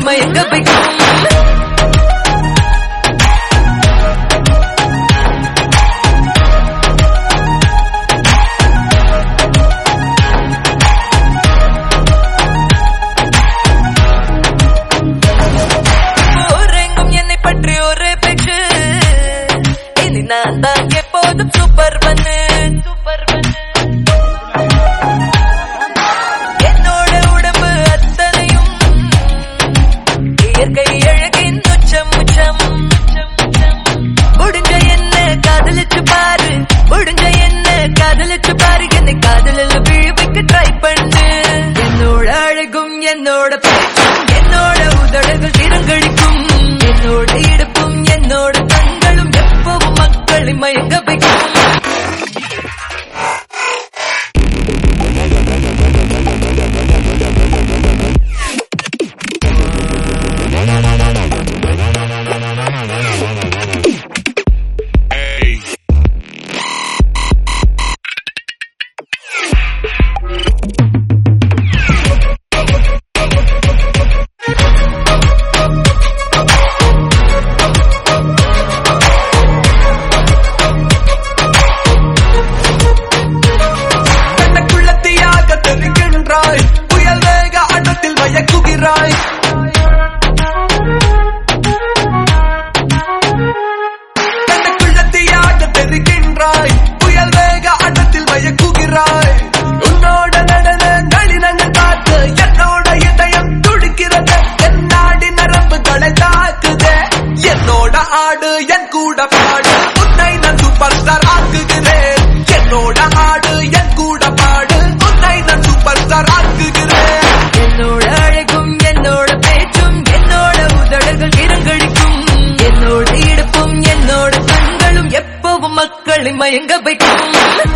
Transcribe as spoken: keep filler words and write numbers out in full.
மயங்க வைக்கும். பற்றி ஒரே பேச்சு இனி நான் தான் எப்போதும் சூப்பர் பண்ணு சூப்பர் பண்ணு. என்னோட உடம்பு அத்தனையும் இயற்கை அழகின் உச்சம் உச்சம். முடிஞ்ச என்ன காதலிச்சு பாரு, முடிஞ்ச என்ன காதலிச்சு பாரு, என்னை காதலில் விழுவிக்க ட்ரை பண்ணு. என்னோட அழகும் என்னோட பேச்சும் என்னோட உதடுகள் திறங்கழிக்கும். என்னோட இடுப்பும் என்னோட கண்களும் எப்பவும் மக்களை மயங்க வைக்கும். புயல் வேக அண்டத்தில் மயக்குகிறாய். கண்ணுக்குள்ளத்தியாக தெரிகின்றாய். புயல் வேக அண்டத்தில் மயக்குகிறாய். உன்னோட நடன நளினங்கள் பார்த்து என்னோட இதயம் துடிக்கிறது. என் நாடி நரம்புகளை தாக்குதே. என்னோட ஆடு என் கூட பாடு, உன்னை நான் சூப்பர் ஸ்டார் ஆக்குகிறேன். என்னோட ஆடு என் கூட பாடு, உன்னை நான் சூப்பர் ஸ்டார் ஆக்குகிறேன். என்னோட அழகும் என்னோட பேச்சும் என்னோட உதடுகள் திறங்கழிக்கும். என்னோட இடுப்பும் என்னோட கண்களும் எப்பவும் மக்களை மயங்க வைக்கும்.